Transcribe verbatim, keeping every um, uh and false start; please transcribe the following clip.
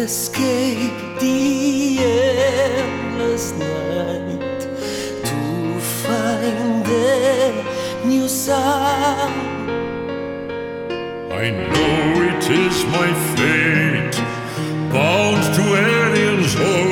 escape the endless night to find a new sound. I know it is my fate, bound to aliens all